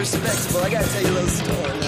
respectable. I gotta tell you a little story.